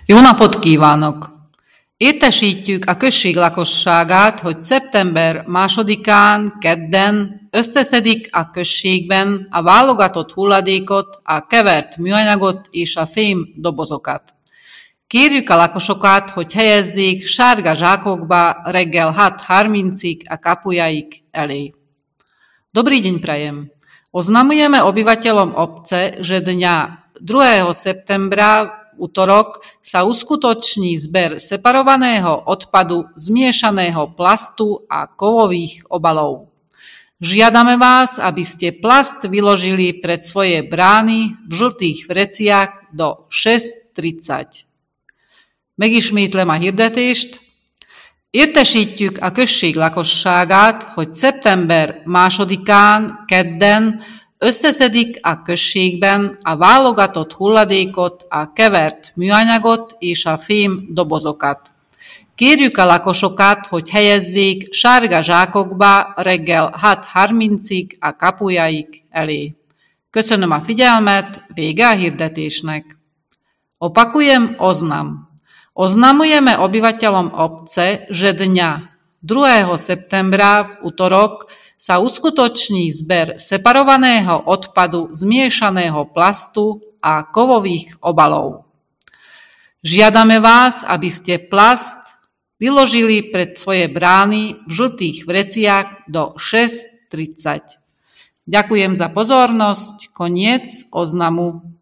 Jó napot kívánok! Értesítjük a község lakosságát, hogy szeptember 2-án, kedden összeszedik a községben a válogatott hulladékot, a kevert műanyagot és a fém dobozokat. Kérjük a lakosokat, hogy helyezzék sárga zsákokba reggel 6:30 a kapujaik elé. Dobrý deň prajem. Oznamujeme obyvateľom obce, že dňa 2. septembra útorok sa uskutoční zber separovaného odpadu zmiešaného plastu a kovových obalov. Žiadame vás, aby ste plast vyložili pred svoje brány v žltých vreciach do 6:30. Megismétlem a hirdetést. Értesítjük a község lakosságát, hogy szeptember 2-án, kedden összeszedik a községben a válogatott hulladékot, a kevert műanyagot és a fém dobozokat. Kérjük a lakosokat, hogy helyezzék sárga zsákokba reggel 6:30 a kapujaik elé. Köszönöm a figyelmet, vége a hirdetésnek. Opakujem oznam. Oznamujeme obyvateľom obce, že dňa 2. septembra v útorok sa uskutoční zber separovaného odpadu zmiešaného plastu a kovových obalov. Žiadame vás, aby ste plast vyložili pred svoje brány v žltých vreciach do 6:30. Ďakujem za pozornosť, koniec oznamu.